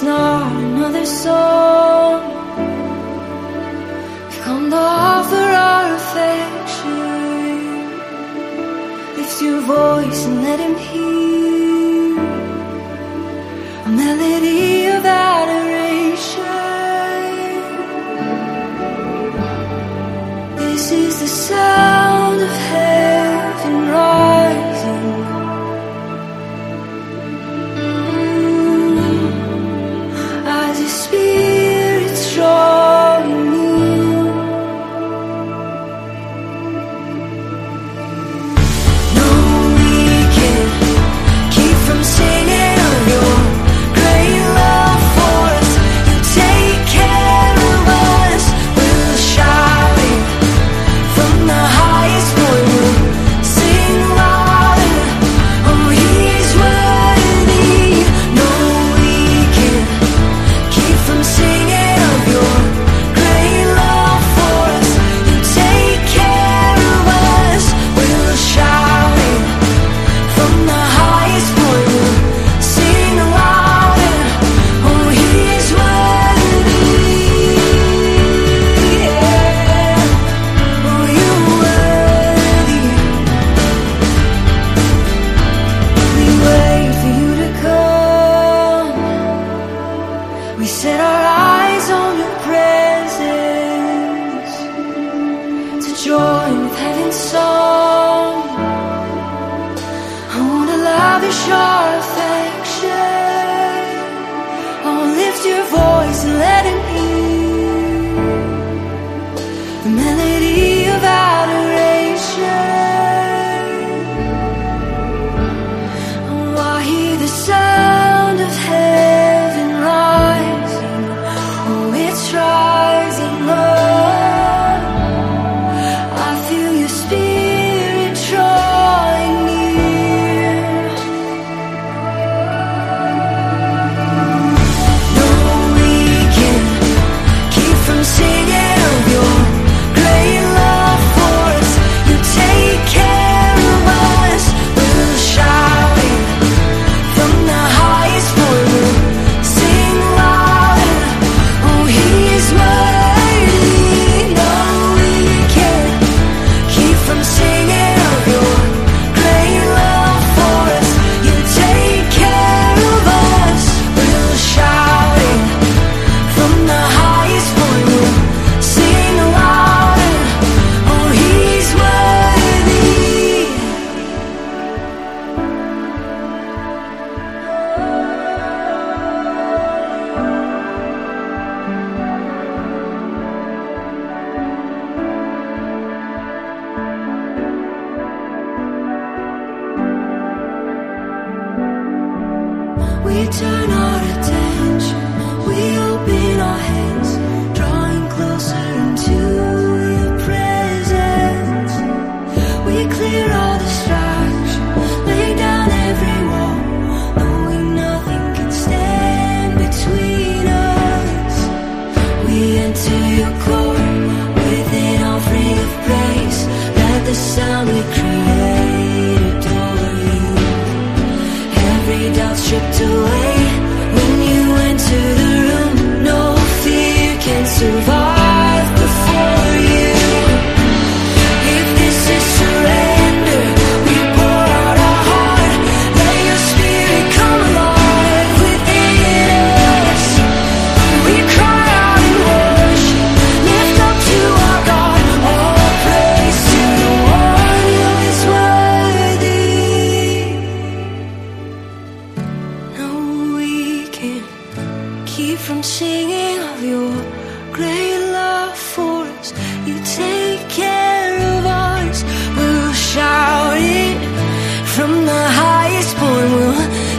It's not another song. We've come to offer our affection. Lift your voice and let him hear a melody of adoration. This is the sound of heaven rising. As your spirit's drawing near. No, we can't keep from singing of your great love for us. You take care of us. We'll shout it from the highest point. We'll sing louder. Oh, he's worthy. No, we can't keep from singing of your great love for us. You take care of us. We'll shout it from the highest point. We'll sing louder. Oh, he's worthy. Yeah. Oh, you're worthy. We wait for you to come. We set our eyes on your presence to join with heaven's song. I wanna lavish our affection. I wanna lift your voice and let him hear the melody of adoration. Oh, I hear the sound of heaven rising. Oh, it's rising up. I feel your spirit drawing near. No, we can't keep from singing of your great love for us. You take care of us. We'll shout it from the highest point. We'll sing louder. Oh, he's worthy. No, we can't keep from singing of your great love for us. You take care of us. We'll shout it from the highest point. We'll sing louder. Oh, he's worthy. We turn our attention, we open our hands, drawing closer into your presence. We clear all distraction, lay down every wall, knowing nothing can stand between us. We enter your court with an offering of praise. Let the sound we create adore you. Every doubt stripped away when you enter the room. No fear can survive before you. If this is surrender, we pour out our heart. Let your spirit come alive within us. We cry out in worship, lift up to our God. All praise to the one who is worthy. No, we can't keep from singing of your great love for us. You take care of us. We'll shout it from the highest point. We'll